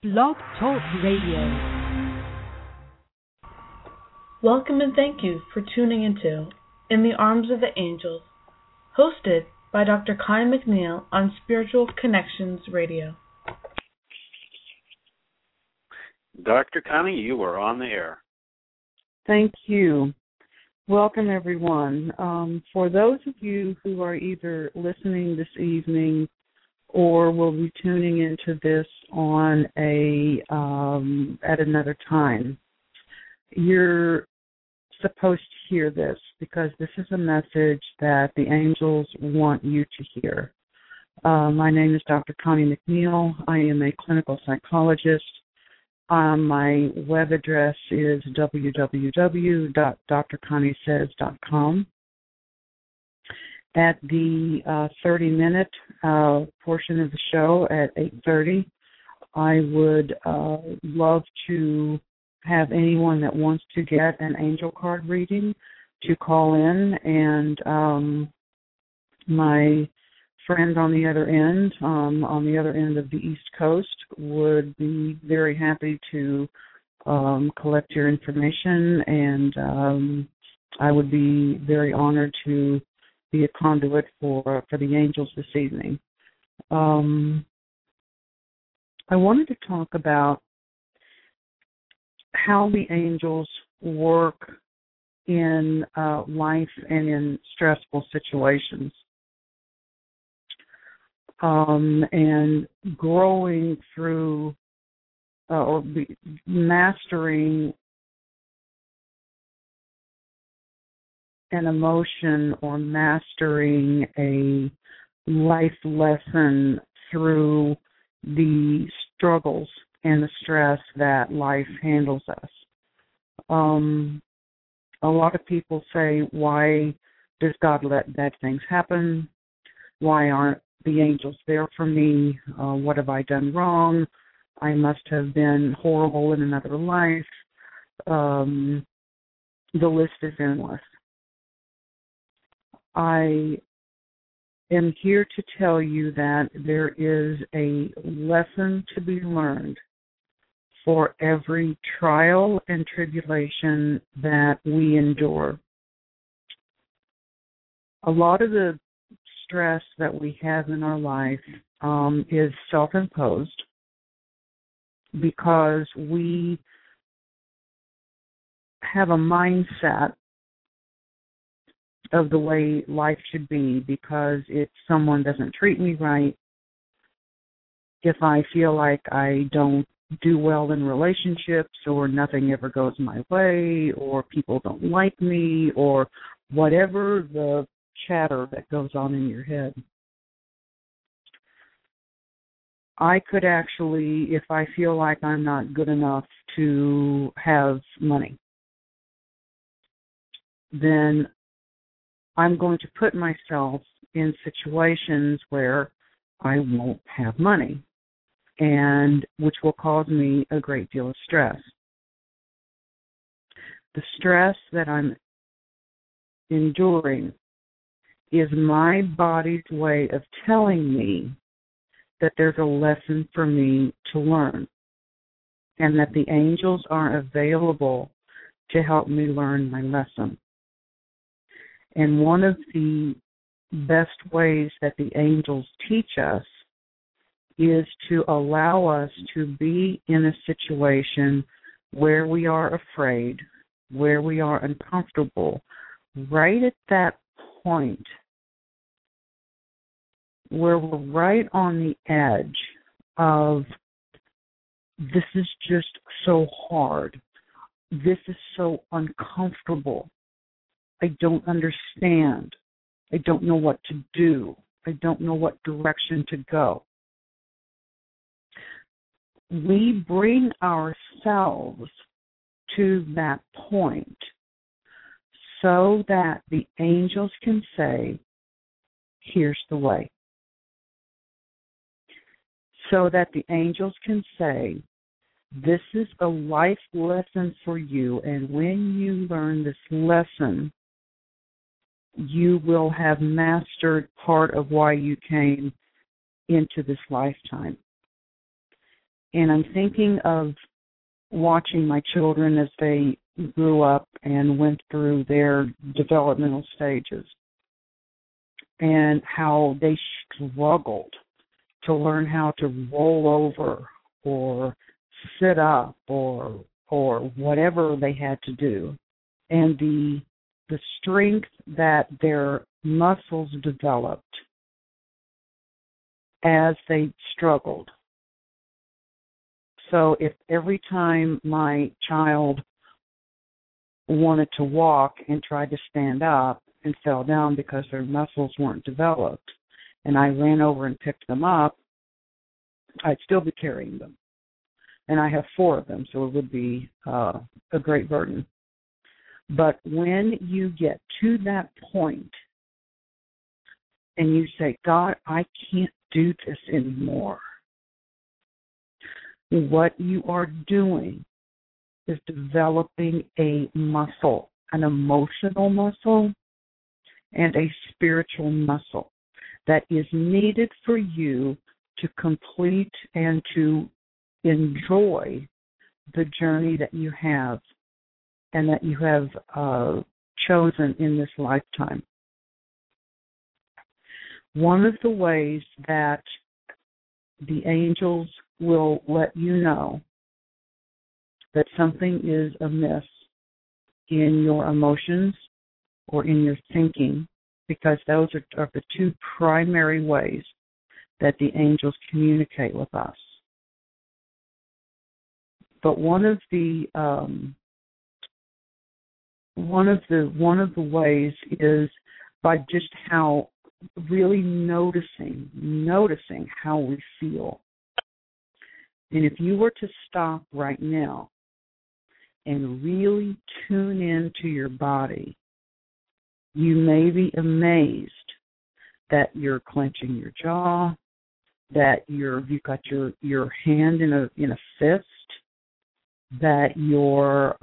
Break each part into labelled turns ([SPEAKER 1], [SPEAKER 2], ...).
[SPEAKER 1] Blog Talk Radio.
[SPEAKER 2] Welcome and thank you for tuning into In the Arms of the Angels, hosted by Dr. Connie McNeil on Spiritual Connections Radio.
[SPEAKER 3] Dr. Connie, you are on the air.
[SPEAKER 4] Thank you. Welcome, everyone. For those of you who are either listening this evening or will be tuning into this on at another time, you're supposed to hear this because this is a message that the angels want you to hear. My name is Dr. Connie McNeil. I am a clinical psychologist. My web address is www.drconniesays.com. At the 30-minute portion of the show at 8:30, I would love to have anyone that wants to get an angel card reading to call in, and my friend on the other end of the East Coast, would be very happy to collect your information, and I would be very honored to be a conduit for the angels this evening. I wanted to talk about how the angels work in life and in stressful situations. And growing through mastering an emotion or mastering a life lesson through the struggles and the stress that life handles us. A lot of people say, why does God let bad things happen? Why aren't the angels there for me? What have I done wrong? I must have been horrible in another life. The list is endless. I am here to tell you that there is a lesson to be learned for every trial and tribulation that we endure. A lot of the stress that we have in our life is self-imposed because we have a mindset of the way life should be, because if someone doesn't treat me right, if I feel like I don't do well in relationships, or nothing ever goes my way, or people don't like me, or whatever the chatter that goes on in your head. I could actually, if I feel like I'm not good enough to have money, then I'm going to put myself in situations where I won't have money, and which will cause me a great deal of stress. The stress that I'm enduring is my body's way of telling me that there's a lesson for me to learn, and that the angels are available to help me learn my lesson. And one of the best ways that the angels teach us is to allow us to be in a situation where we are afraid, where we are uncomfortable, right at that point where we're right on the edge of, this is just so hard, this is so uncomfortable, I don't understand, I don't know what to do, I don't know what direction to go. We bring ourselves to that point so that the angels can say, here's the way. So that the angels can say, this is a life lesson for you, and when you learn this lesson, you will have mastered part of why you came into this lifetime. And I'm thinking of watching my children as they grew up and went through their developmental stages and how they struggled to learn how to roll over or sit up or whatever they had to do. And the strength that their muscles developed as they struggled. So if every time my child wanted to walk and tried to stand up and fell down because their muscles weren't developed, and I ran over and picked them up, I'd still be carrying them. And I have 4 of them, so it would be a great burden. But when you get to that point and you say, God, I can't do this anymore, what you are doing is developing a muscle, an emotional muscle and a spiritual muscle that is needed for you to complete and to enjoy the journey that you have and that you have chosen in this lifetime. One of the ways that the angels will let you know that something is amiss in your emotions or in your thinking, because those are the 2 primary ways that the angels communicate with us. But one of the ways is by just how really noticing how we feel. And if you were to stop right now and really tune into your body, you may be amazed that you're clenching your jaw, that you've got your hand in a fist, that you're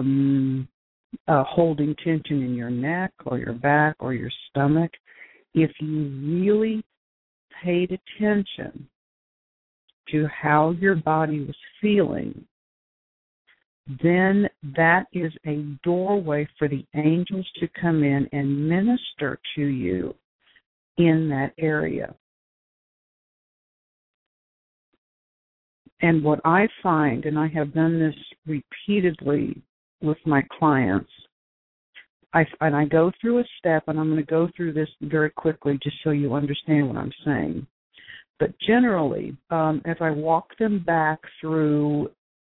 [SPEAKER 4] holding tension in your neck or your back or your stomach. If you really paid attention to how your body was feeling, then that is a doorway for the angels to come in and minister to you in that area. And what I find, and I have done this repeatedly with my clients, I go through a step, and I'm going to go through this very quickly just so you understand what I'm saying. But generally, as I walk them back through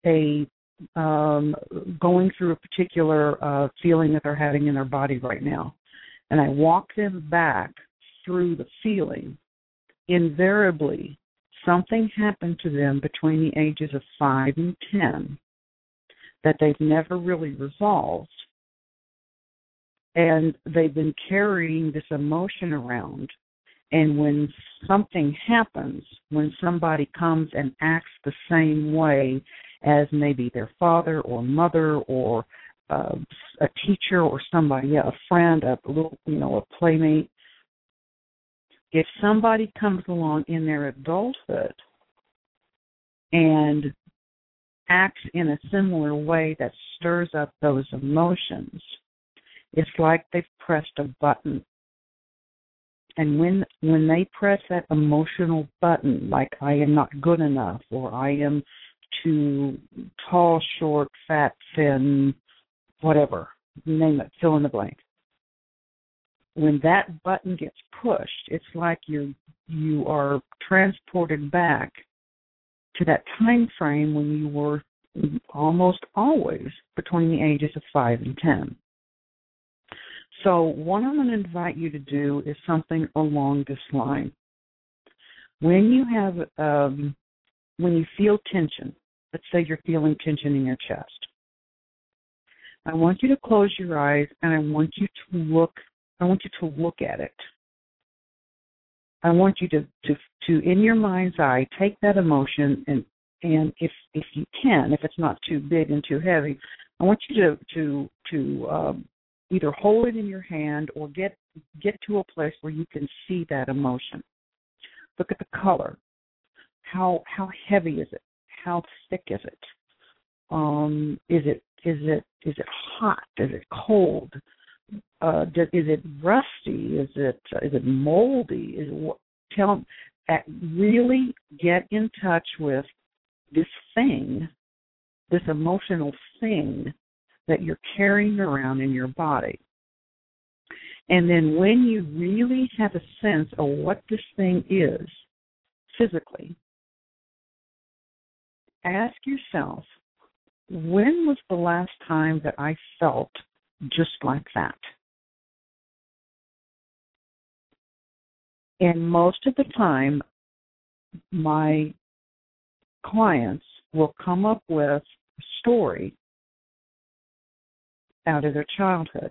[SPEAKER 4] going through a particular feeling that they're having in their body right now, and I walk them back through the feeling, invariably something happened to them between the ages of 5 and 10 that they've never really resolved. And they've been carrying this emotion around. And when something happens, when somebody comes and acts the same way as maybe their father or mother or a teacher or somebody, a friend, a playmate, if somebody comes along in their adulthood and acts in a similar way that stirs up those emotions, it's like they've pressed a button. And when they press that emotional button, like I am not good enough, or I am too tall, short, fat, thin, whatever, name it, fill in the blank. When that button gets pushed, it's like you are transported back to that time frame when you were almost always between the ages of 5 and 10. So what I'm going to invite you to do is something along this line. When you have, when you feel tension, let's say you're feeling tension in your chest, I want you to close your eyes and I want you to look at it. I want you to in your mind's eye, take that emotion and if you can, if it's not too big and too heavy, I want you to either hold it in your hand or get to a place where you can see that emotion. Look at the color. How heavy is it? how thick is it? Is it hot? Is it cold? Is it rusty? Is it moldy? Really get in touch with this thing, this emotional thing that you're carrying around in your body. And then when you really have a sense of what this thing is physically, ask yourself, when was the last time that I felt just like that? And most of the time, my clients will come up with a story out of their childhood.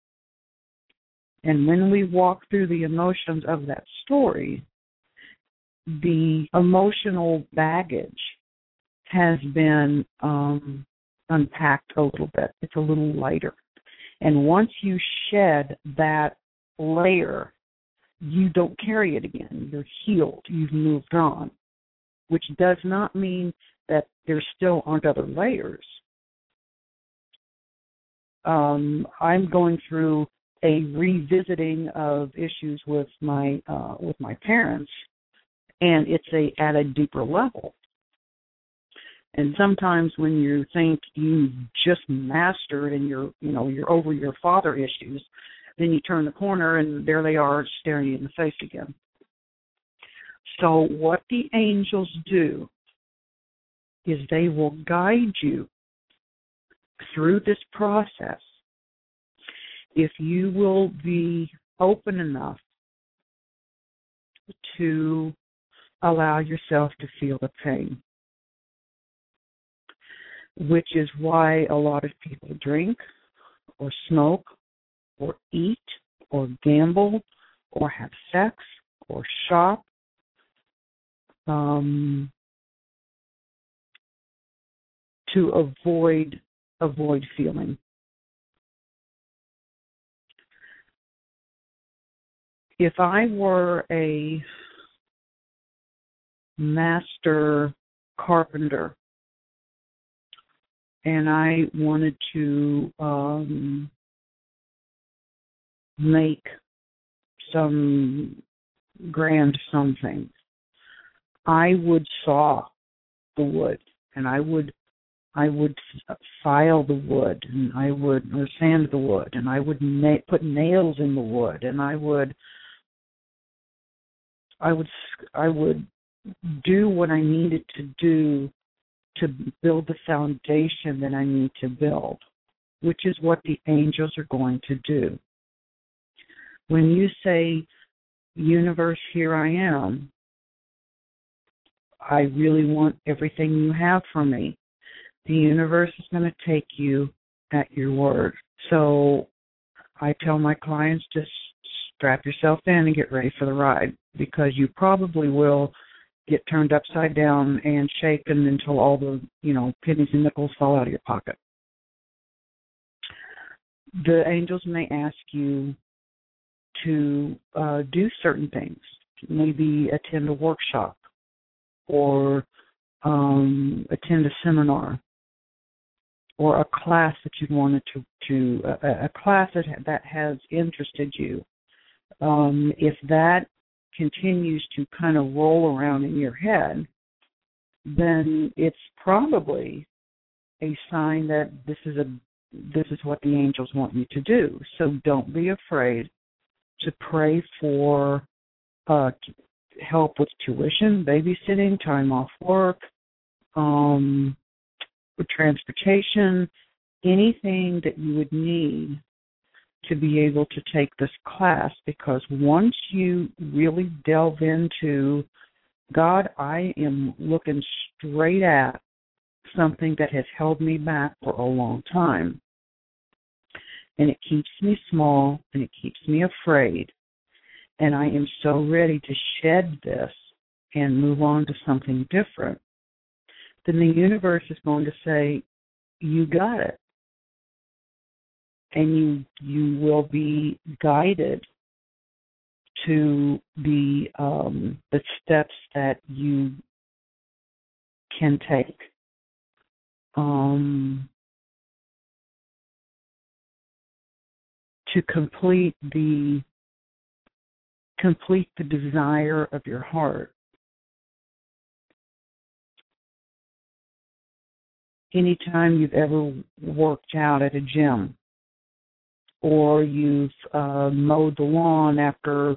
[SPEAKER 4] And when we walk through the emotions of that story, the emotional baggage has been unpacked a little bit. It's a little lighter. And once you shed that layer, you don't carry it again. You're healed. You've moved on, which does not mean that there still aren't other layers. I'm going through a revisiting of issues with my parents, and it's at a deeper level. And sometimes when you think you've just mastered and you're over your father issues, then you turn the corner and there they are staring you in the face again. So what the angels do is they will guide you through this process if you will be open enough to allow yourself to feel the pain, which is why a lot of people drink or smoke or eat or gamble or have sex or shop. To avoid feeling. If I were a master carpenter and I wanted to make some grand something, I would saw the wood, and I would file the wood, and I would sand the wood, and I would put nails in the wood, and I would do what I needed to do to build the foundation that I need to build, which is what the angels are going to do. When you say, universe, here I am, I really want everything you have for me, the universe is going to take you at your word. So I tell my clients, just strap yourself in and get ready for the ride, because you probably will get turned upside down and shaken until all the, pennies and nickels fall out of your pocket. The angels may ask you to do certain things, maybe attend a workshop or attend a seminar or a class that you wanted to a class that has interested you. If that continues to kind of roll around in your head, then it's probably a sign that this is what the angels want you to do. So don't be afraid to pray for help with tuition, babysitting, time off work, with transportation, anything that you would need to be able to take this class, because once you really delve into, God, I am looking straight at something that has held me back for a long time, and it keeps me small, and it keeps me afraid, and I am so ready to shed this and move on to something different, then the universe is going to say, you got it. And you will be guided to the steps that you can take. To complete the desire of your heart. Anytime you've ever worked out at a gym, or you've mowed the lawn after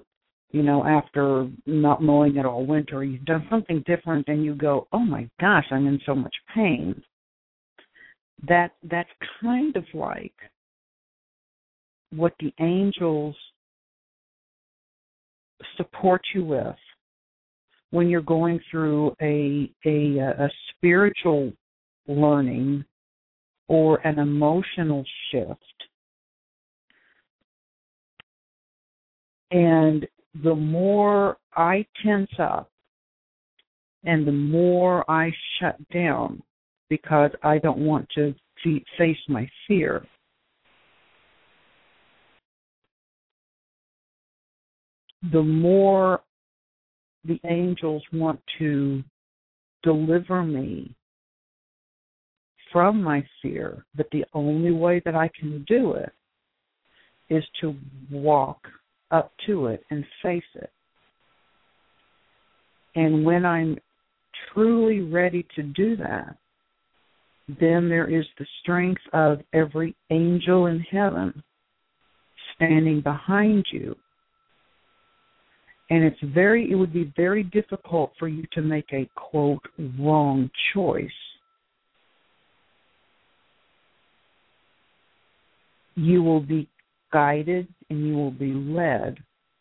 [SPEAKER 4] not mowing it all winter, you've done something different, and you go, "Oh my gosh, I'm in so much pain." That's kind of like what the angels support you with when you're going through a spiritual learning or an emotional shift. And the more I tense up and the more I shut down because I don't want to face my fear, the more the angels want to deliver me from my fear. But the only way that I can do it is to walk up to it and face it. And when I'm truly ready to do that, then there is the strength of every angel in heaven standing behind you. And it would be very difficult for you to make a, quote, wrong choice. You will be guided and you will be led.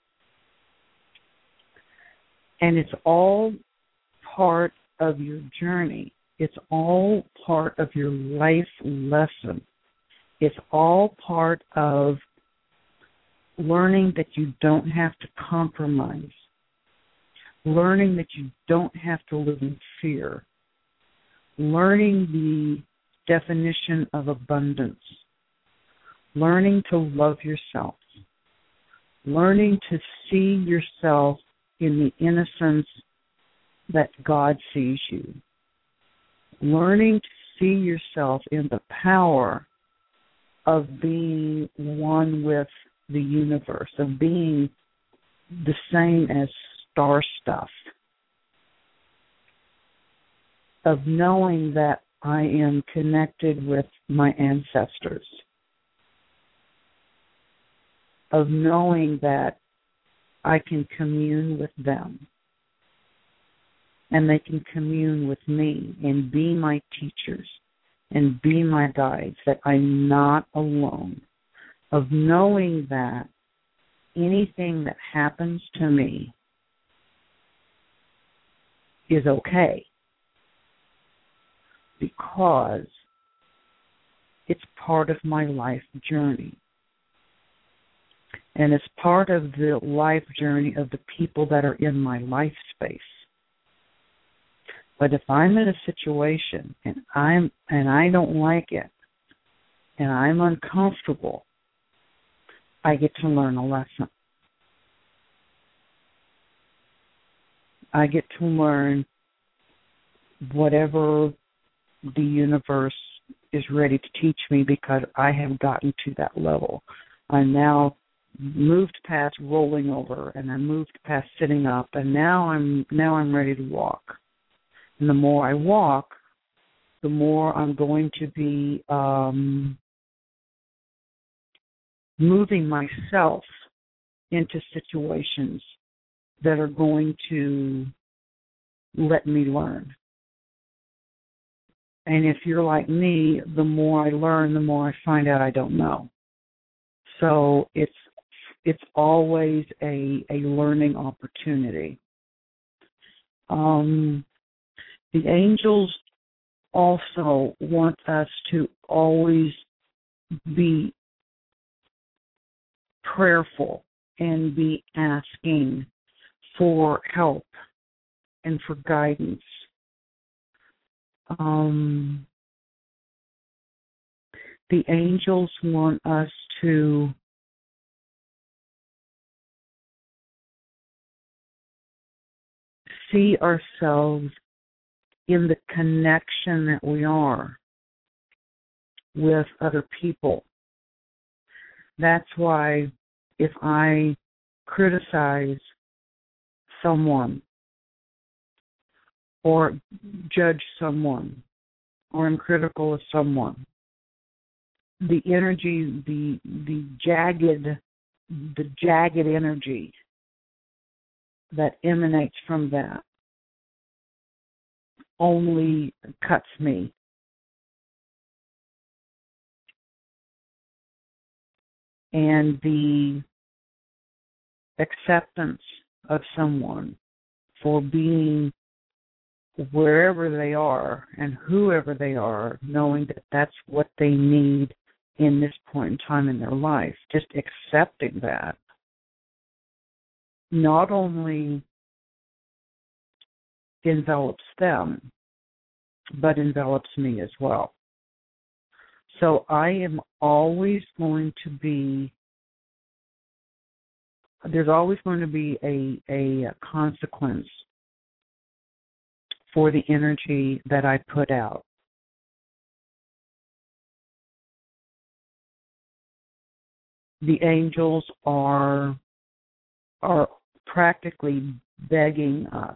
[SPEAKER 4] And it's all part of your journey. It's all part of your life lesson. It's all part of learning that you don't have to compromise. Learning that you don't have to live in fear. Learning the definition of abundance. Learning to love yourself. Learning to see yourself in the innocence that God sees you. Learning to see yourself in the power of being one with the universe, of being the same as star stuff, of knowing that I am connected with my ancestors, of knowing that I can commune with them and they can commune with me and be my teachers and be my guides, that I'm not alone, of knowing that anything that happens to me is okay because it's part of my life journey. And it's part of the life journey of the people that are in my life space. But if I'm in a situation and I don't like it and I'm uncomfortable, I get to learn a lesson. I get to learn whatever the universe is ready to teach me because I have gotten to that level. I'm now moved past rolling over and I moved past sitting up, and now I'm ready to walk. And the more I walk, the more I'm going to be moving myself into situations that are going to let me learn. And if you're like me, the more I learn, the more I find out I don't know. So it's always a learning opportunity. The angels also want us to always be prayerful and be asking for help and for guidance. The angels want us to see ourselves in the connection that we are with other people. That's why if I criticize someone or judge someone or am critical of someone, the energy, the jagged energy that emanates from that only cuts me. And the acceptance of someone for being wherever they are and whoever they are, knowing that that's what they need in this point in time in their life, just accepting that, not only envelops them, but envelops me as well. So I am always going to be, there's always going to be a consequence for the energy that I put out. The angels are practically begging us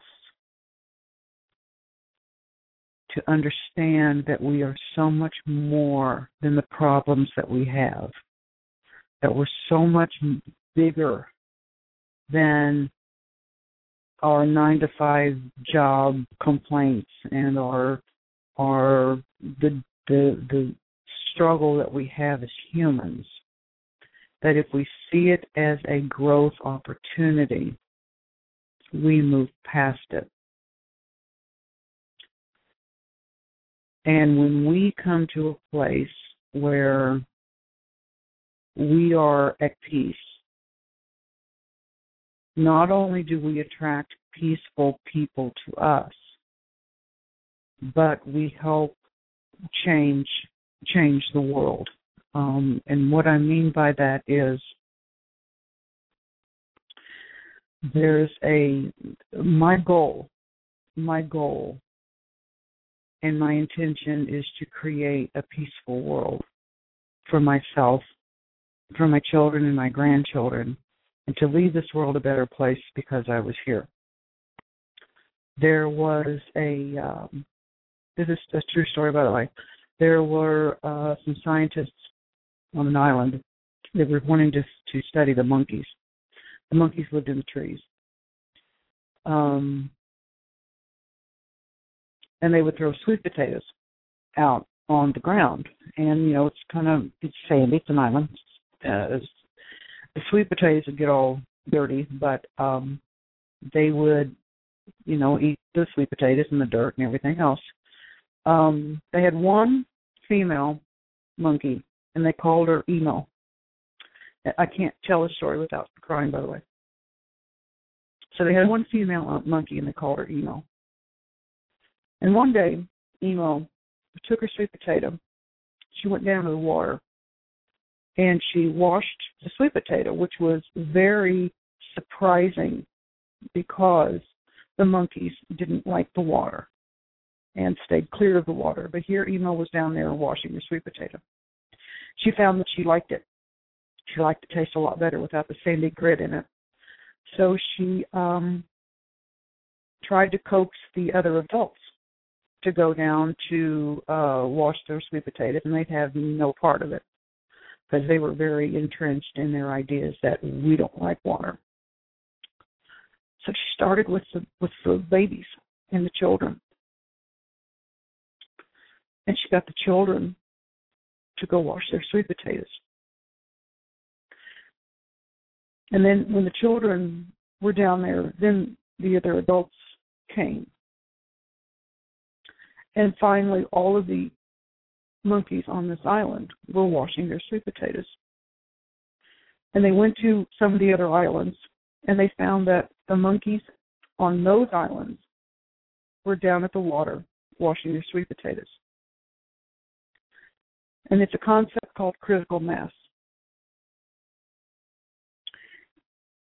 [SPEAKER 4] to understand that we are so much more than the problems that we have, that we're so much bigger than our 9-to-5 job complaints and the struggle that we have as humans. That if we see it as a growth opportunity, we move past it. And when we come to a place where we are at peace, not only do we attract peaceful people to us, but we help change the world. And what I mean by that is there's my goal and my intention is to create a peaceful world for myself, for my children and my grandchildren, and to leave this world a better place because I was here. There was this is a true story, by the way. There were some scientists on an island that were wanting to study the monkeys. The monkeys lived in the trees. And they would throw sweet potatoes out on the ground. And, it's sandy. It's an island. The sweet potatoes would get all dirty, but they would, eat the sweet potatoes and the dirt and everything else. They had one female monkey, and they called her Emo. I can't tell a story without crying, by the way. So they had one female monkey, and they called her Emo. And one day, Emo took her sweet potato. She went down to the water, and she washed the sweet potato, which was very surprising because the monkeys didn't like the water and stayed clear of the water. But here Emo was down there washing her sweet potato. She found that she liked it. She liked the taste a lot better without the sandy grit in it. So she tried to coax the other adults to go down to wash their sweet potatoes, and they'd have no part of it because they were very entrenched in their ideas that we don't like water. So she started with the babies and the children. And she got the children to go wash their sweet potatoes. And then when the children were down there, then the other adults came. And finally, all of the monkeys on this island were washing their sweet potatoes. And they went to some of the other islands, and they found that the monkeys on those islands were down at the water washing their sweet potatoes. And it's a concept called critical mass.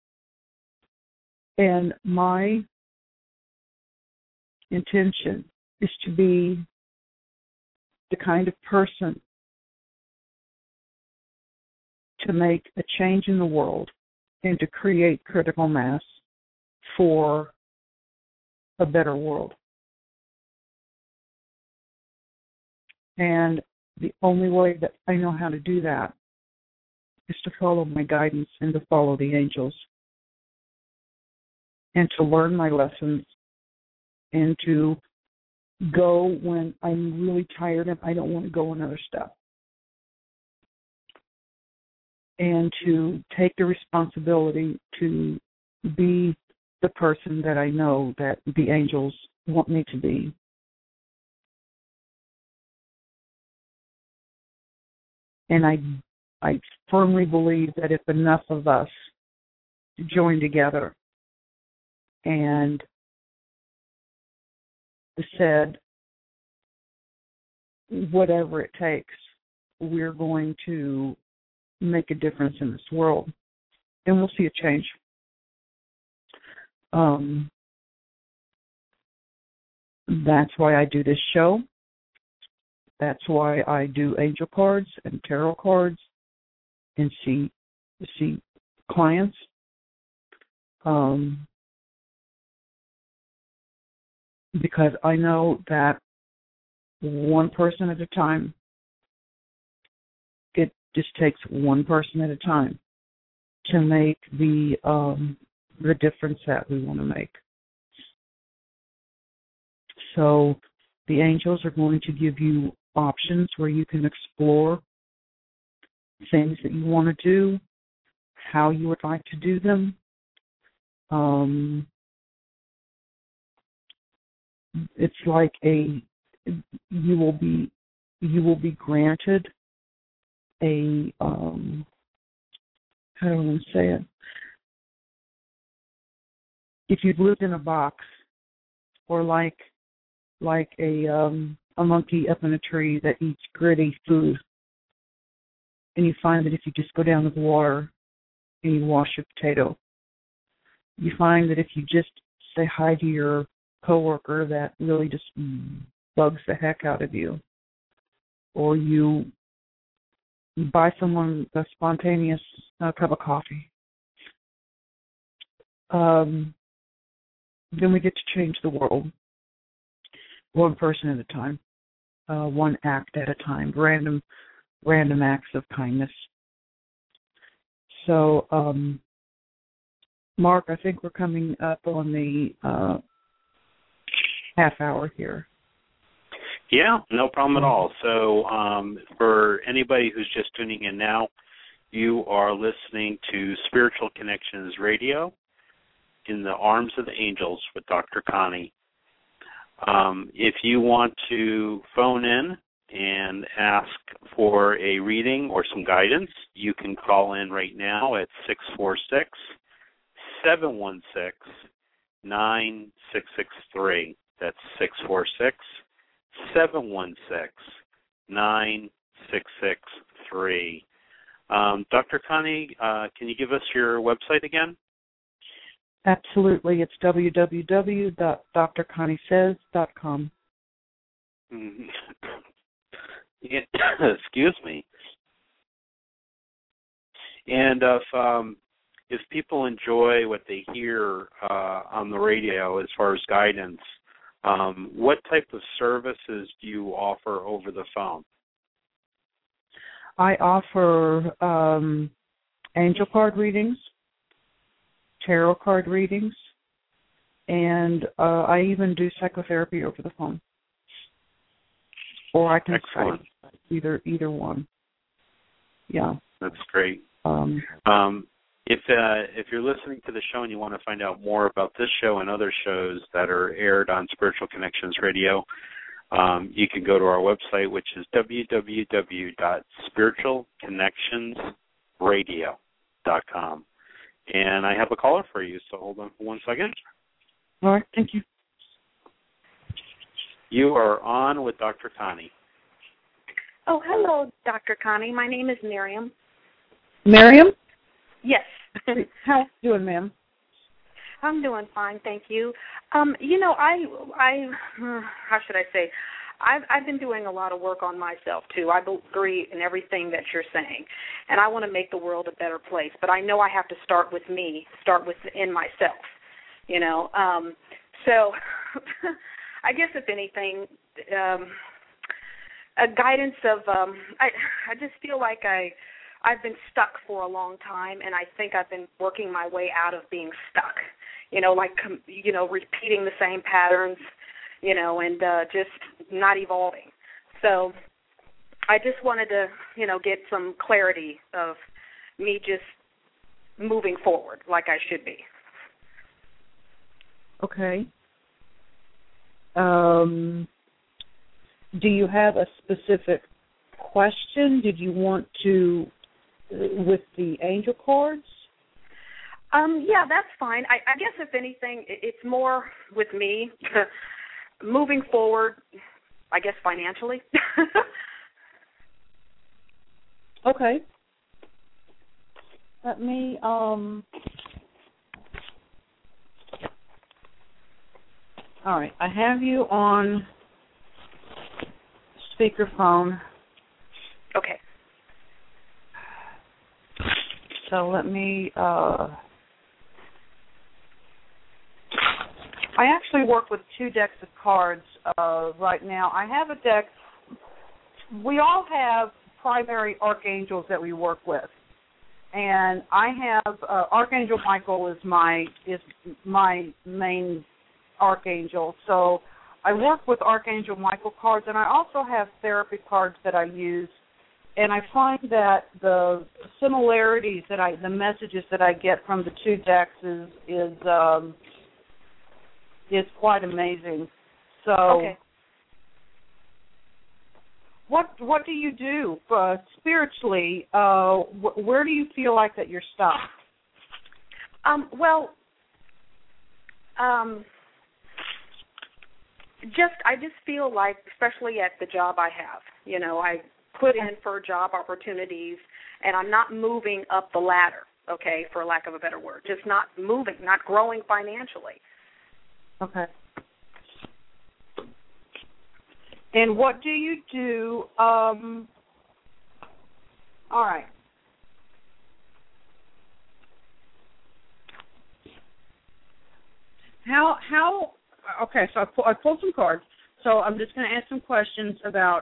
[SPEAKER 4] And my intention is to be the kind of person to make a change in the world and to create critical mass for a better world. And the only way that I know how to do that is to follow my guidance and to follow the angels and to learn my lessons and to go when I'm really tired and I don't want to go another step. And to take the responsibility to be the person that I know that the angels want me to be. And I firmly believe that if enough of us join together and said, whatever it takes, we're going to make a difference in this world, and we'll see a change. That's why I do this show. That's why I do angel cards and tarot cards and see clients. Because I know that one person at a time, it just takes one person at a time to make the difference that we want to make. So the angels are going to give you options where you can explore things that you want to do, how you would like to do them. It's like you will be granted a how do I want to say it? If you've lived in a box, or like a monkey up in a tree that eats gritty food, and you find that if you just go down to the water and you wash your potato, you find that if you just say hi to your coworker that really just bugs the heck out of you, or you buy someone a spontaneous cup of coffee, then we get to change the world one person at a time, one act at a time, random acts of kindness. So, Mark, I think we're coming up on the half hour here.
[SPEAKER 3] Yeah, no problem at all. So for anybody who's just tuning in now, you are listening to Spiritual Connections Radio in the Arms of the Angels with Dr. Connie. If you want to phone in and ask for a reading or some guidance, you can call in right now at 646-716-9663. That's 646-716-9663. Dr. Connie, can you give us your website again?
[SPEAKER 4] Absolutely. It's www.drconniesays.com.
[SPEAKER 3] Excuse me. And if people enjoy what they hear on the radio as far as guidance, what type of services do you offer over the phone?
[SPEAKER 4] I offer angel card readings, tarot card readings, and I even do psychotherapy over the phone. Or I can Skype, either one. Yeah.
[SPEAKER 3] That's great. If you're listening to the show and you want to find out more about this show and other shows that are aired on Spiritual Connections Radio, you can go to our website, which is www.spiritualconnectionsradio.com. And I have a caller for you, so hold on for 1 second.
[SPEAKER 4] All right, thank you.
[SPEAKER 3] You are on with Dr. Connie.
[SPEAKER 5] Oh, hello, Dr. Connie. My name is Miriam.
[SPEAKER 4] Miriam?
[SPEAKER 5] Yes.
[SPEAKER 4] How are you doing, ma'am?
[SPEAKER 5] I'm doing fine, thank you. I how should I say? I've been doing a lot of work on myself too. I agree in everything that you're saying, and I want to make the world a better place. But I know I have to start with me, start within myself. So I guess if anything, a guidance of I just feel like I've been stuck for a long time, and I think I've been working my way out of being stuck. Repeating the same patterns, and just not evolving. So I just wanted to, get some clarity of me just moving forward like I should be.
[SPEAKER 4] Okay. Do you have a specific question? Did you want to, with the angel cards?
[SPEAKER 5] Yeah, that's fine. I guess if anything, it's more with me moving forward, I guess financially.
[SPEAKER 4] Okay. Let me, all right, I have you on speakerphone.
[SPEAKER 5] Okay.
[SPEAKER 4] So let me, I actually work with 2 decks of cards right now. I have a deck. We all have primary archangels that we work with, and I have Archangel Michael is my main archangel. So I work with Archangel Michael cards, and I also have therapy cards that I use. And I find that the similarities the messages that I get from the 2 decks is quite amazing. So,
[SPEAKER 5] okay.
[SPEAKER 4] What do you do spiritually? Where do you feel like that you're stuck?
[SPEAKER 5] I just feel like, especially at the job I have, I put in for job opportunities, and I'm not moving up the ladder, okay, for lack of a better word, just not moving, not growing financially.
[SPEAKER 4] Okay. And what do you do? All right. How? Okay. So I pulled some cards. So I'm just going to ask some questions about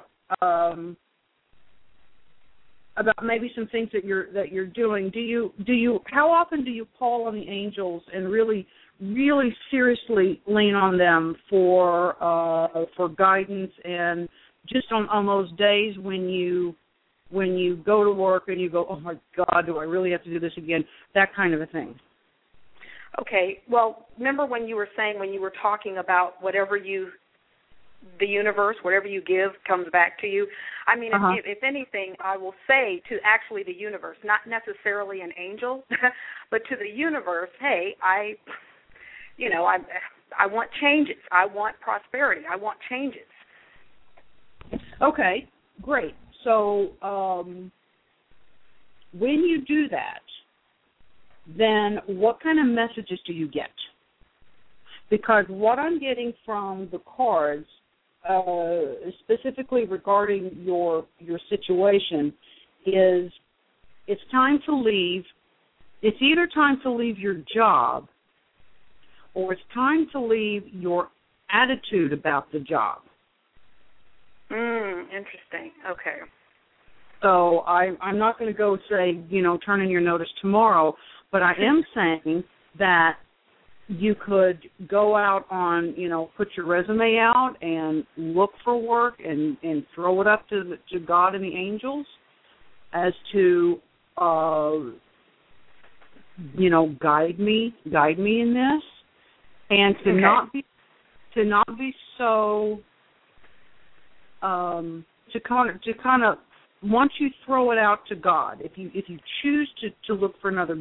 [SPEAKER 4] maybe some things that you're doing. Do you? How often do you call on the angels and really seriously lean on them for guidance, and just on those days when you go to work and you go, oh my God, do I really have to do this again? That kind of a thing.
[SPEAKER 5] Okay. Well, remember when you were talking about the universe, whatever you give comes back to you. I mean, if anything, I will say to actually the universe, not necessarily an angel, but to the universe, hey, I want changes. I want prosperity. I want changes.
[SPEAKER 4] Okay, great. So when you do that, then what kind of messages do you get? Because what I'm getting from the cards, specifically regarding your situation, is it's time to leave. It's either time to leave your job, or it's time to leave your attitude about the job.
[SPEAKER 5] Interesting. Okay.
[SPEAKER 4] So I'm not going to go say, turn in your notice tomorrow, but I am saying that you could go out on, put your resume out and look for work and throw it up to God and the angels as to, guide me in this. And to not be so to kind of once you throw it out to God, if you choose to look for another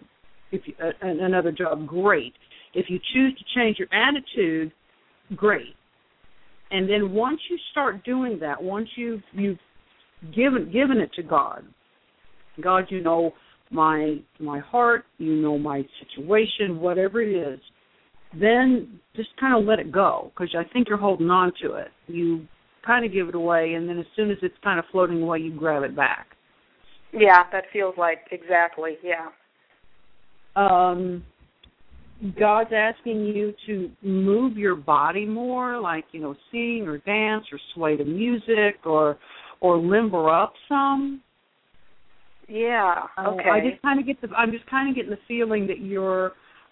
[SPEAKER 4] job, great. If you choose to change your attitude, great. And then once you start doing that, once you've given it to God, my heart, you know my situation, whatever it is, then just kind of let it go, because I think you're holding on to it. You kind of give it away, and then as soon as it's kind of floating away, you grab it back.
[SPEAKER 5] Yeah, that feels like exactly, yeah.
[SPEAKER 4] God's asking you to move your body more, like, you know, sing or dance or sway to music or limber up some.
[SPEAKER 5] Yeah. Okay.
[SPEAKER 4] I'm just kind of getting the feeling that you're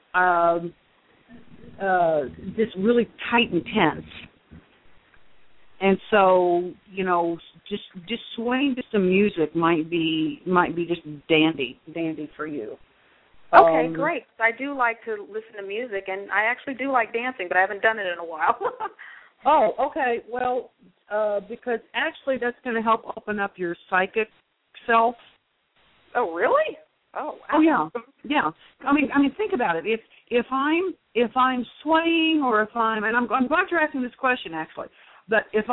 [SPEAKER 4] just really tight and tense. And so, you know, just swaying to some music might be just dandy for you.
[SPEAKER 5] Okay, great. I do like to listen to music, and I actually do like dancing, but I haven't done it in a while.
[SPEAKER 4] Oh, okay. Well, because actually that's going to help open up your psychic self.
[SPEAKER 5] Oh, really? Oh, wow.
[SPEAKER 4] Oh, yeah. I mean, think about it. If I'm swaying, or if I'm glad you're asking this question, actually. But if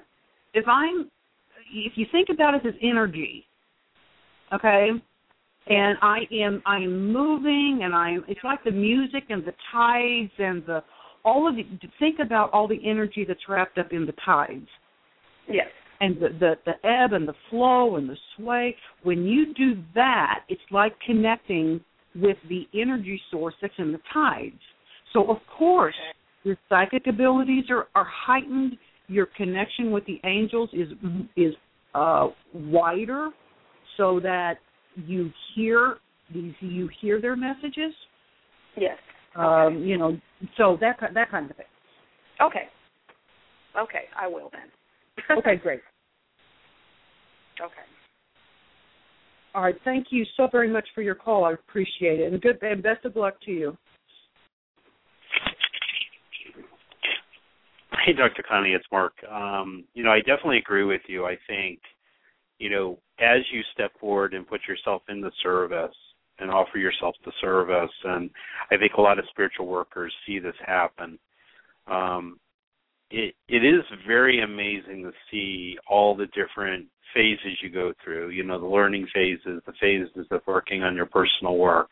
[SPEAKER 4] you think about it as energy, okay, and I'm moving, and it's like the music and the tides and think about all the energy that's wrapped up in the tides.
[SPEAKER 5] Yes.
[SPEAKER 4] And the ebb and the flow and the sway. When you do that, it's like connecting with the energy source that's in the tides. So, of course, your psychic abilities are heightened. Your connection with the angels is wider, so that you hear their messages.
[SPEAKER 5] Yes.
[SPEAKER 4] You know, so that kind of thing.
[SPEAKER 5] Okay, I will then.
[SPEAKER 4] Okay, great.
[SPEAKER 5] Okay.
[SPEAKER 4] All right, thank you so very much for your call. I appreciate it, and best of luck to you.
[SPEAKER 3] Hey, Dr. Connie, it's Mark. You know, I definitely agree with you. I think, you know, as you step forward and put yourself in the service and offer yourself to service, and I think a lot of spiritual workers see this happen, it is very amazing to see all the different phases you go through, you know, the learning phases, the phases of working on your personal work.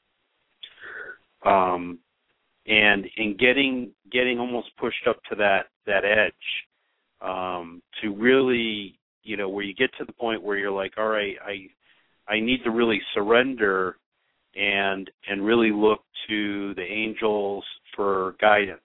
[SPEAKER 3] And in getting almost pushed up to that edge, to really, you know, where you get to the point where you're like, all right, I need to really surrender and really look to the angels for guidance.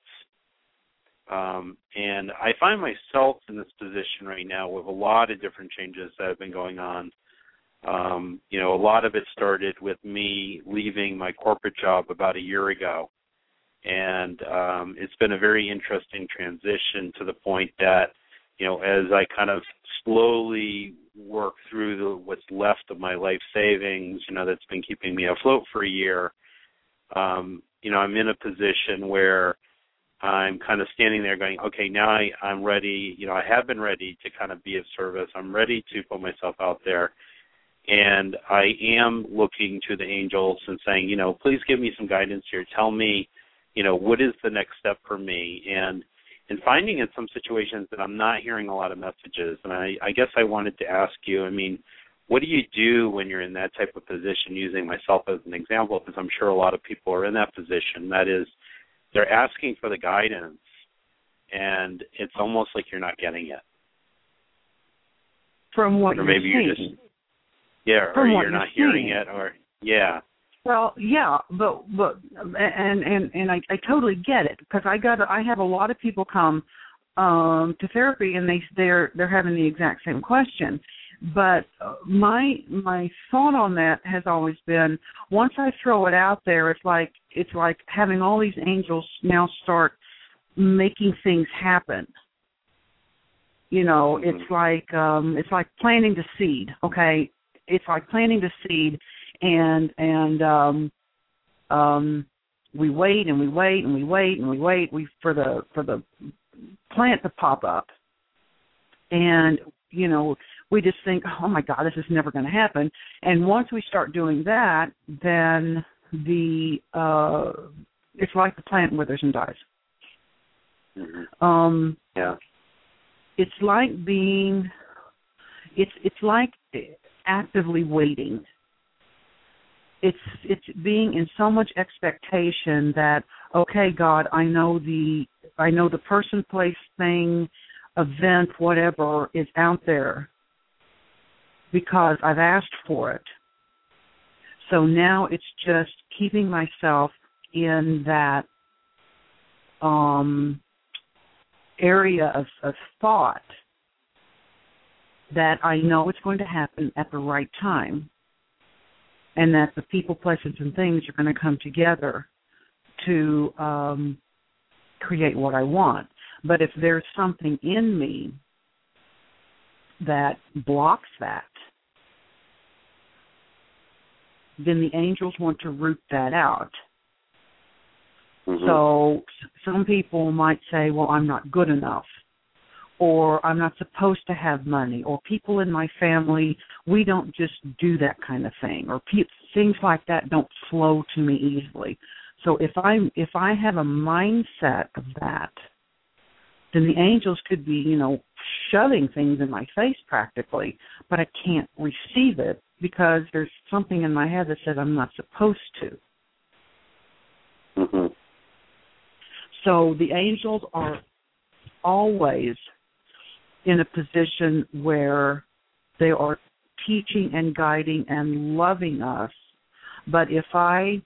[SPEAKER 3] And I find myself in this position right now with a lot of different changes that have been going on. You know, a lot of it started with me leaving my corporate job about a year ago. And it's been a very interesting transition to the point that, you know, as I kind of slowly work through what's left of my life savings, you know, that's been keeping me afloat for a year, you know, I'm in a position where I'm kind of standing there going, okay, now I'm ready. You know, I have been ready to kind of be of service. I'm ready to put myself out there. And I am looking to the angels and saying, you know, please give me some guidance here. Tell me, you know, what is the next step for me? And finding in some situations that I'm not hearing a lot of messages. And I guess I wanted to ask you, I mean, what do you do when you're in that type of position, using myself as an example, because I'm sure a lot of people are in that position. That is, they're asking for the guidance, and it's almost like you're not getting it.
[SPEAKER 4] From what
[SPEAKER 3] or maybe
[SPEAKER 4] you're
[SPEAKER 3] you're
[SPEAKER 4] seeing.
[SPEAKER 3] just, yeah,
[SPEAKER 4] From
[SPEAKER 3] or
[SPEAKER 4] what
[SPEAKER 3] you're not
[SPEAKER 4] you're
[SPEAKER 3] hearing
[SPEAKER 4] seeing.
[SPEAKER 3] it, or, yeah.
[SPEAKER 4] Well, yeah, but I totally get it, because I have a lot of people come to therapy, and they're having the exact same question. But my thought on that has always been, once I throw it out there, it's like having all these angels now start making things happen. You know,
[SPEAKER 3] Mm-hmm.
[SPEAKER 4] it's like planting the seed. Okay, it's like planting the seed, and we wait and we wait and we wait and we wait for the plant to pop up, and you know, we just think, oh my God, this is never going to happen. And once we start doing that, then it's like the plant withers and dies.
[SPEAKER 3] Mm-hmm. Yeah.
[SPEAKER 4] It's like it's like actively waiting. it's being in so much expectation that, okay, God, I know the person, place, thing, event, whatever is out there because I've asked for it. So now it's just keeping myself in that area of thought that I know it's going to happen at the right time, and that the people, places, and things are going to come together to create what I want. But if there's something in me that blocks that, then the angels want to root that out. Mm-hmm. So some people might say, well, I'm not good enough, or I'm not supposed to have money, or people in my family, we don't just do that kind of thing, or things like that don't flow to me easily. So if I have a mindset of that, then the angels could be, shoving things in my face practically, but I can't receive it because there's something in my head that says I'm not supposed to.
[SPEAKER 3] Mm-hmm.
[SPEAKER 4] So the angels are always in a position where they are teaching and guiding and loving us. But if I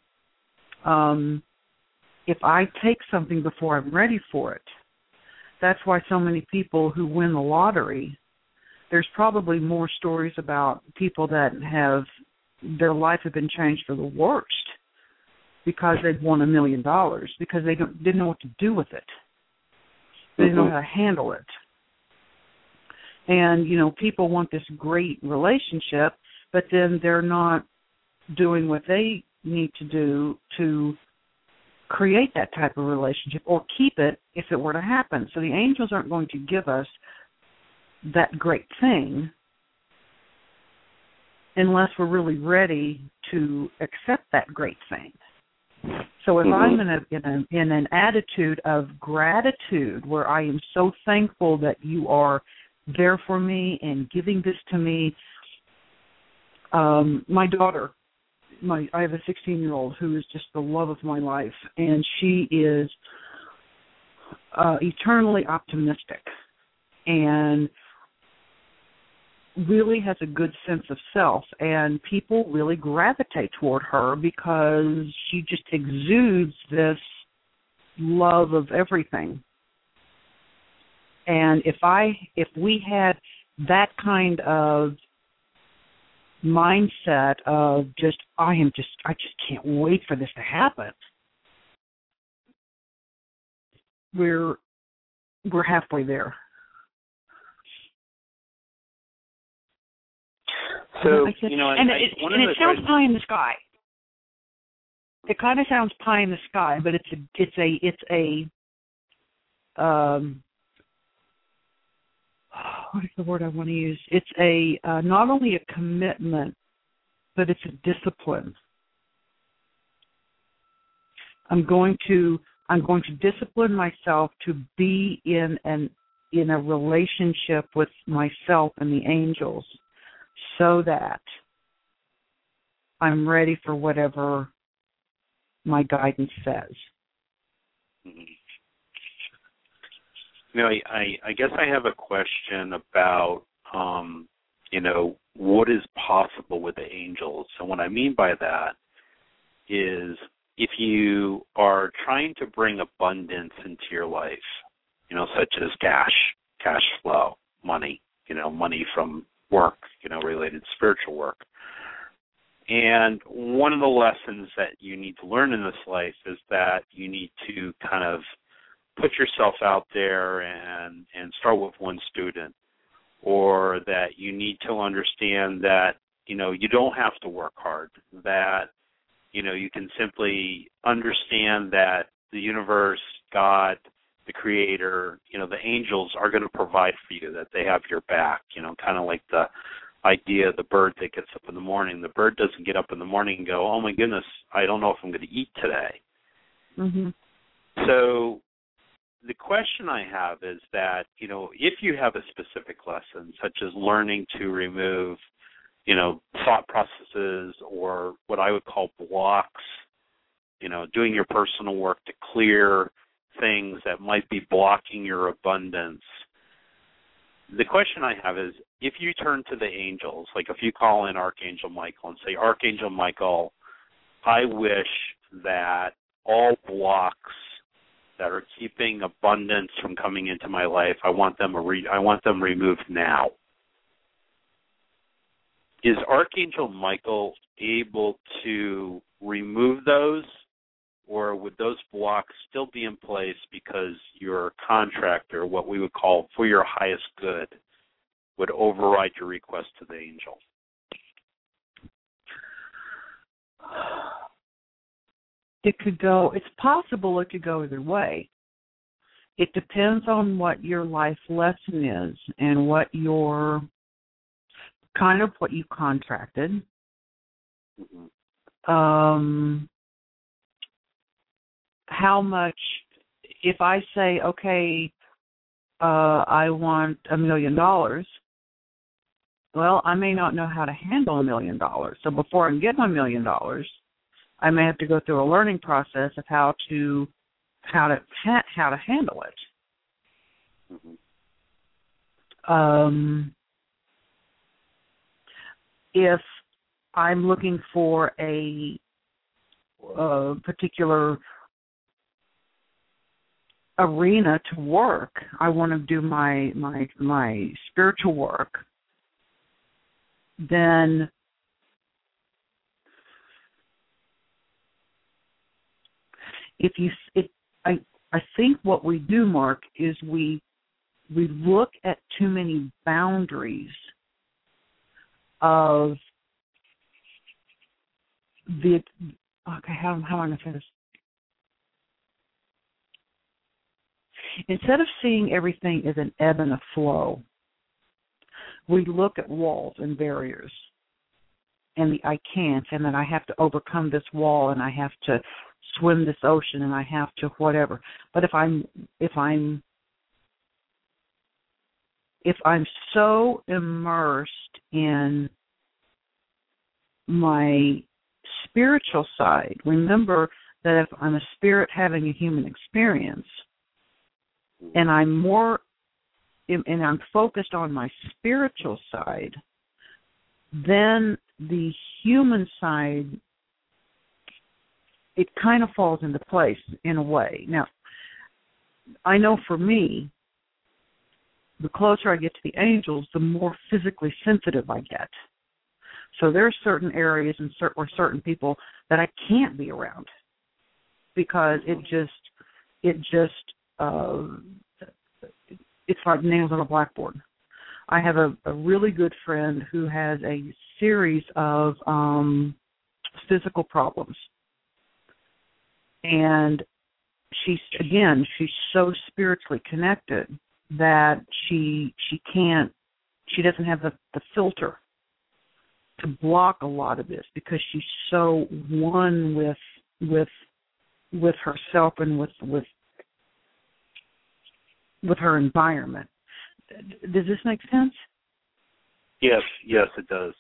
[SPEAKER 4] take something before I'm ready for it, that's why so many people who win the lottery, there's probably more stories about people that have their life have been changed for the worst because they've won $1 million because they didn't know what to do with it. They didn't know how to handle it. And, people want this great relationship, but then they're not doing what they need to do to create that type of relationship or keep it if it were to happen. So the angels aren't going to give us that great thing unless we're really ready to accept that great thing. So if I'm in an attitude of gratitude where I am so thankful that you are there for me and giving this to me, my daughter, I have a 16-year-old who is just the love of my life, and she is eternally optimistic and really has a good sense of self, and people really gravitate toward her because she just exudes this love of everything. And if we had that kind of mindset of I just can't wait for this to happen, we're halfway there.
[SPEAKER 3] So,
[SPEAKER 4] it sounds pie in the sky. It kind of sounds pie in the sky, but it's a what is the word I want to use? It's a not only a commitment, but it's a discipline. I'm going to discipline myself to be in a relationship with myself and the angels, so that I'm ready for whatever my guidance says.
[SPEAKER 3] I guess I have a question about, what is possible with the angels. So what I mean by that is if you are trying to bring abundance into your life, such as cash flow, money, money from work, related spiritual work. And one of the lessons that you need to learn in this life is that you need to kind of put yourself out there and start with one student, or that you need to understand that, you don't have to work hard, that, you can simply understand that the universe, God, the Creator, the angels are going to provide for you, that they have your back, kind of like the idea of the bird that gets up in the morning. The bird doesn't get up in the morning and go, oh my goodness, I don't know if I'm going to eat today.
[SPEAKER 4] Mm-hmm.
[SPEAKER 3] So the question I have is that, if you have a specific lesson, such as learning to remove, thought processes or what I would call blocks, doing your personal work to clear things that might be blocking your abundance. The question I have is, if you turn to the angels, like if you call in Archangel Michael and say, Archangel Michael, I wish that all blocks that are keeping abundance from coming into my life, I want them removed now. Is Archangel Michael able to remove those, or would those blocks still be in place because your contractor, what we would call for your highest good, would override your request to the angel?
[SPEAKER 4] It's possible it could go either way. It depends on what your life lesson is and what you contracted.
[SPEAKER 3] Mm-hmm.
[SPEAKER 4] How much, if I say, okay, I want $1 million, well, I may not know how to handle $1 million. So before I can get my $1 million, I may have to go through a learning process of how to handle it.
[SPEAKER 3] Mm-hmm.
[SPEAKER 4] If I'm looking for a particular arena to work, I want to do my spiritual work, then I think what we do, Mark, is we look at too many boundaries of the. Okay, how am I going to say this? Instead of seeing everything as an ebb and a flow, we look at walls and barriers, and I can't, and then I have to overcome this wall, and I have to swim this ocean, and I have to whatever. But if I'm so immersed in my spiritual side, remember that if I'm a spirit having a human experience, and I'm focused on my spiritual side, then the human side, it kind of falls into place in a way. Now, I know for me, the closer I get to the angels, the more physically sensitive I get. So there are certain areas or certain people that I can't be around because it's like nails on a blackboard. I have a really good friend who has a series of physical problems. And she's so spiritually connected that she doesn't have the filter to block a lot of this because she's so one with herself and with her environment. Does this make sense?
[SPEAKER 3] Yes, it does.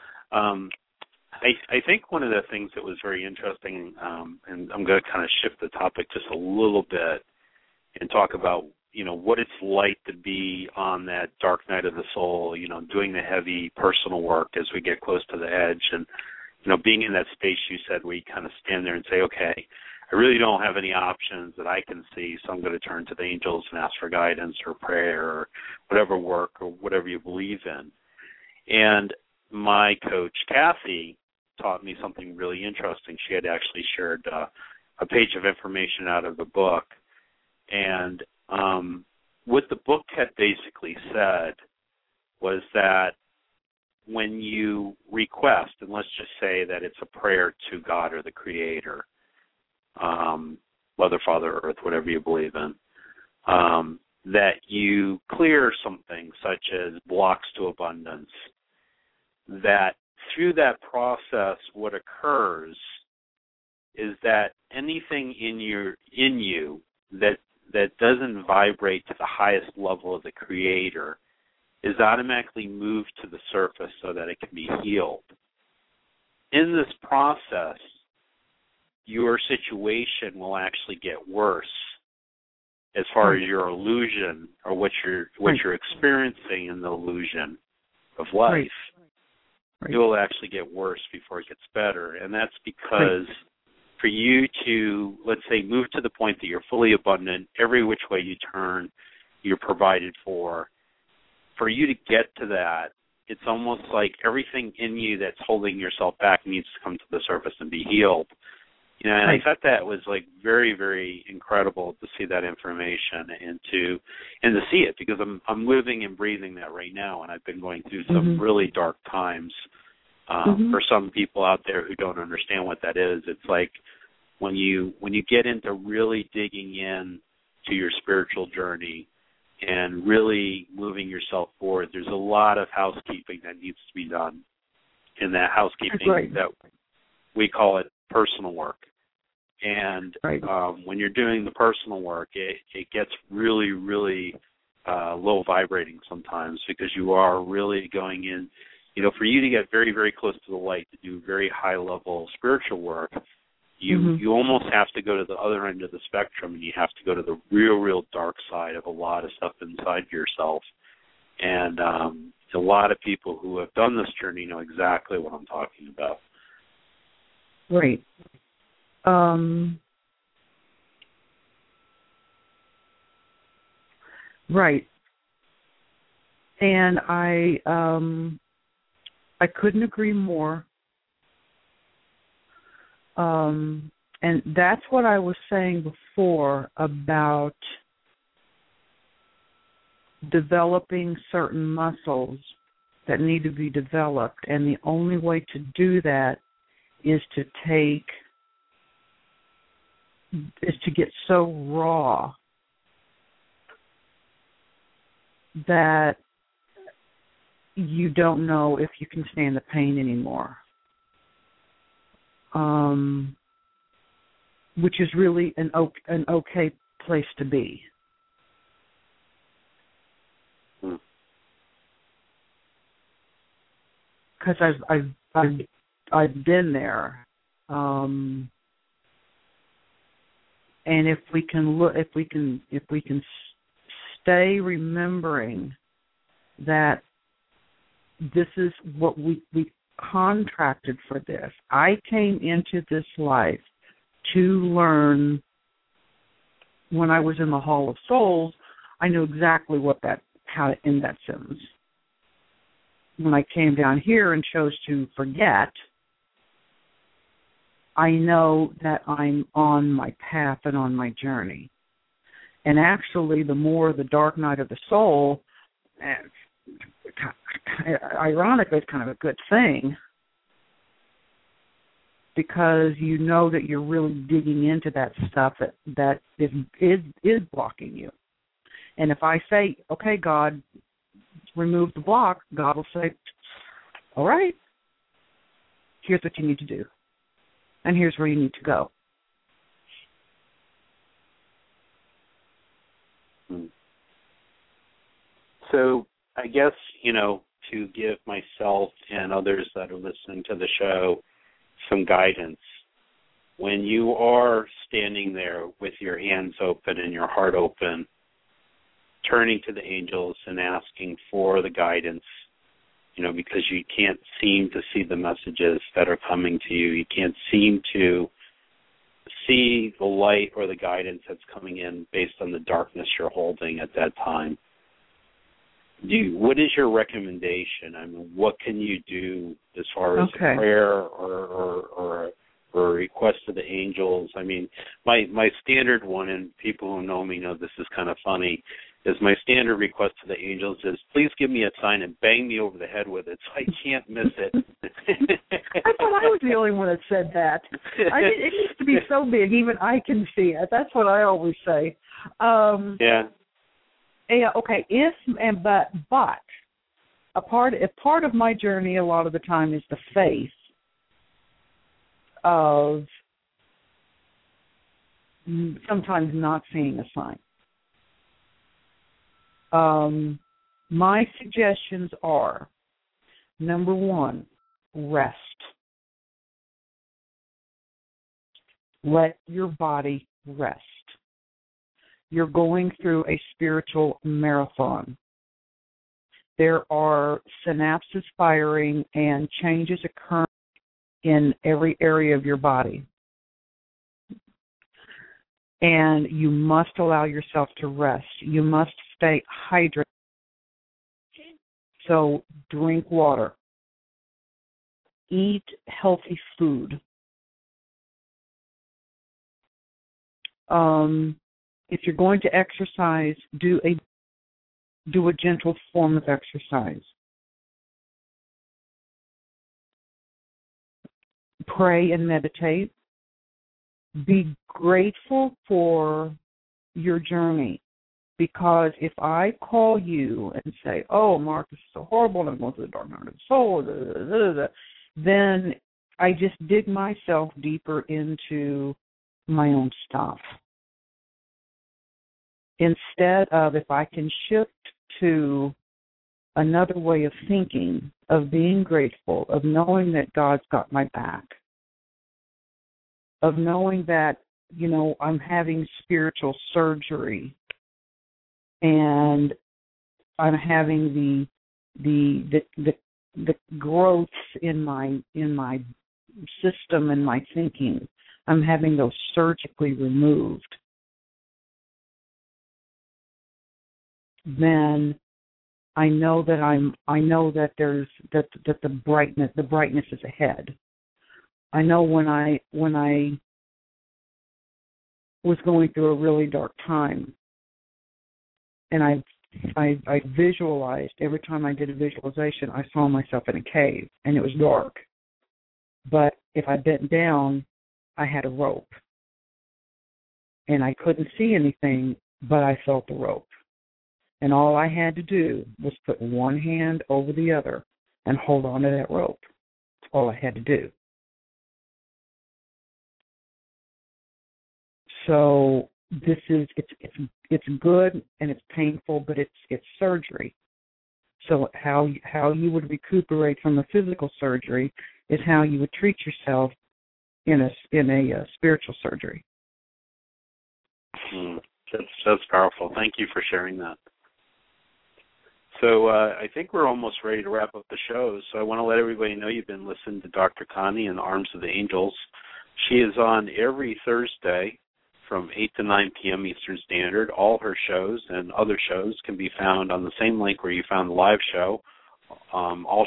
[SPEAKER 3] I think one of the things that was very interesting, and I'm going to kind of shift the topic just a little bit and talk about, what it's like to be on that dark night of the soul, doing the heavy personal work as we get close to the edge. And, being in that space you said where you kind of stand there and say, okay, I really don't have any options that I can see, so I'm going to turn to the angels and ask for guidance or prayer or whatever work or whatever you believe in. And my coach, Kathy, taught me something really interesting. She had actually shared a page of information out of the book. And what the book had basically said was that when you request, and let's just say that it's a prayer to God or the Creator, Mother, Father, Earth, whatever you believe in, that you clear something such as blocks to abundance, that through that process what occurs is that anything in you that doesn't vibrate to the highest level of the Creator is automatically moved to the surface so that it can be healed. In this process, your situation will actually get worse as far as your illusion or what you're experiencing in the illusion of life. Right. It will actually get worse before it gets better. And that's because for you to, let's say, move to the point that you're fully abundant, every which way you turn, you're provided for you to get to that, it's almost like everything in you that's holding yourself back needs to come to the surface and be healed. You know, and I thought that was like very, very incredible to see that information and to see it, because I'm living and breathing that right now, and I've been going through some really dark times. For some people out there who don't understand what that is, it's like when you get into really digging in to your spiritual journey and really moving yourself forward, there's a lot of housekeeping that needs to be done. And that housekeeping, that we call it personal work. And when you're doing the personal work, it gets really, really low vibrating sometimes, because you are really going in. You know, for you to get very, very close to the light, to do very high-level spiritual work, you almost have to go to the other end of the spectrum, and you have to go to the real, real dark side of a lot of stuff inside yourself. And a lot of people who have done this journey know exactly what I'm talking about.
[SPEAKER 4] Right. Right. And I couldn't agree more. And that's what I was saying before about developing certain muscles that need to be developed. And the only way to do that is to get so raw that you don't know if you can stand the pain anymore. Which is really an okay place to be. Because I've been there, and if we can stay remembering that this is what we contracted for this. I came into this life to learn. When I was in the Hall of Souls, I knew exactly how to end that sentence. When I came down here and chose to forget, I know that I'm on my path and on my journey. And actually, the more the dark night of the soul, ironically, it's kind of a good thing, because you know that you're really digging into that stuff that is blocking you. And if I say, okay, God, remove the block, God will say, all right, here's what you need to do, and here's where you need to go.
[SPEAKER 3] So I guess, to give myself and others that are listening to the show some guidance, when you are standing there with your hands open and your heart open, turning to the angels and asking for the guidance, because you can't seem to see the messages that are coming to you. You can't seem to see the light or the guidance that's coming in based on the darkness you're holding at that time. What is your recommendation? I mean, what can you do as far as prayer or a request to the angels? I mean, my standard one, and people who know me know this is kind of funny, is my standard request to the angels is, please give me a sign and bang me over the head with it so I can't miss it.
[SPEAKER 4] I thought I was the only one that said that. It needs to be so big, even I can see it. That's what I always say.
[SPEAKER 3] Yeah.
[SPEAKER 4] Yeah, okay. But a part of my journey a lot of the time is the faith of sometimes not seeing a sign. My suggestions are, number one, rest. Let your body rest. You're going through a spiritual marathon. There are synapses firing and changes occurring in every area of your body. And you must allow yourself to rest. You must stay hydrated. So drink water. Eat healthy food. If you're going to exercise, do a gentle form of exercise. Pray and meditate. Be grateful for your journey, because if I call you and say, "Oh, Mark, this is so horrible, and I'm going through the dark night of the soul," then I just dig myself deeper into my own stuff. Instead of, if I can shift to another way of thinking, of being grateful, of knowing that God's got my back, of knowing that, I'm having spiritual surgery and I'm having the growths in my system and my thinking, I'm having those surgically removed, then I know that there's the brightness is ahead. I know when I was going through a really dark time, and I visualized, every time I did a visualization, I saw myself in a cave, and it was dark. But if I bent down, I had a rope. And I couldn't see anything, but I felt the rope. And all I had to do was put one hand over the other and hold on to that rope. That's all I had to do. So this is it's good and it's painful, but it's surgery. So how you would recuperate from a physical surgery is how you would treat yourself in a spiritual surgery.
[SPEAKER 3] That's powerful. Thank you for sharing that. So I think we're almost ready to wrap up the show. So I want to let everybody know you've been listening to Dr. Connie in the Arms of the Angels. She is on every Thursday from 8 to 9 p.m. Eastern Standard. All her shows and other shows can be found on the same link where you found the live show. All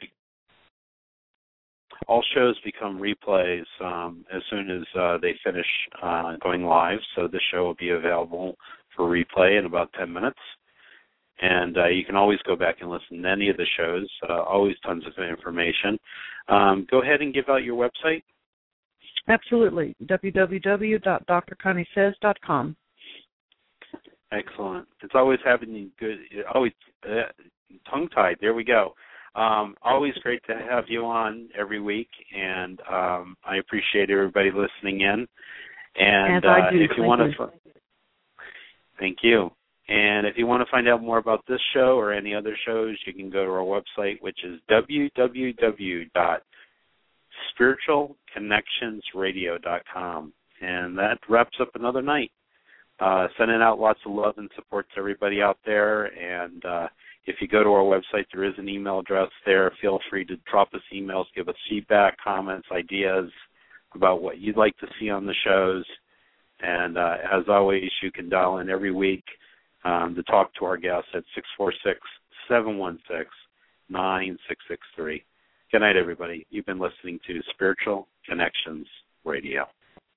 [SPEAKER 3] shows become replays as soon as they finish going live. So the show will be available for replay in about 10 minutes. And you can always go back and listen to any of the shows, always tons of information. Go ahead and give out your website.
[SPEAKER 4] Absolutely, www.drconniesays.com.
[SPEAKER 3] Excellent. It's always having good, always tongue-tied. There we go. Always great to have you on every week, and I appreciate everybody listening in. And
[SPEAKER 4] I do.
[SPEAKER 3] If you want to, thank you. And if you want to find out more about this show or any other shows, you can go to our website, which is www.spiritualconnectionsradio.com. And that wraps up another night. Sending out lots of love and support to everybody out there. And if you go to our website, there is an email address there. Feel free to drop us emails, give us feedback, comments, ideas about what you'd like to see on the shows. And as always, you can dial in every week to talk to our guests at 646-716-9663. Good night, everybody. You've been listening to Spiritual Connections Radio.